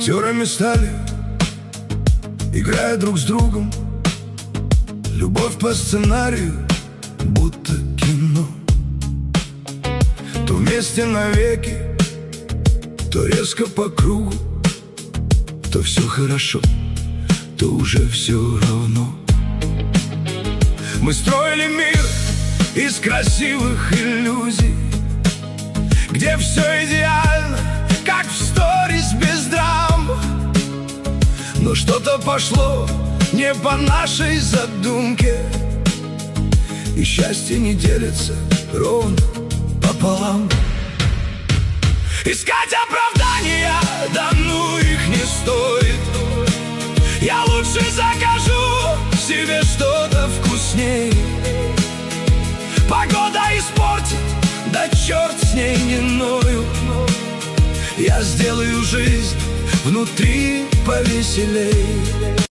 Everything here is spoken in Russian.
Актерами стали, играя друг с другом. Любовь по сценарию, будто кино. То вместе навеки, то резко по кругу. То все хорошо, то уже все равно. Мы строили мир из красивых иллюзий, где все идеально, как в сторис без драм. Но что-то пошло не по нашей задумке, и счастье не делится ровно пополам. Искать оправдания, да ну их не стоит. Я лучше закажу себе что-то вкусней. Погода испортит, да черт с ней, не ною. Я сделаю жизнь внутри повеселей.